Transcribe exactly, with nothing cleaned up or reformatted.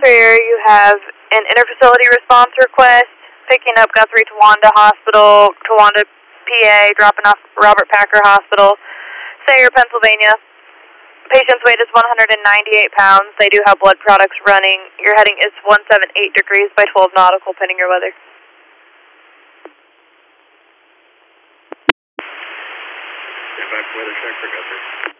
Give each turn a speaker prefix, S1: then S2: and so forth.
S1: Fair, you have an interfacility response request, picking up Guthrie Towanda Hospital, Towanda, P A, dropping off Robert Packer Hospital, Sayre, Pennsylvania. Patient's weight is one hundred ninety-eight pounds. They do have blood products running. Your heading is one seven eight degrees by twelve nautical, pending your weather.
S2: Stand by for weather check for Guthrie.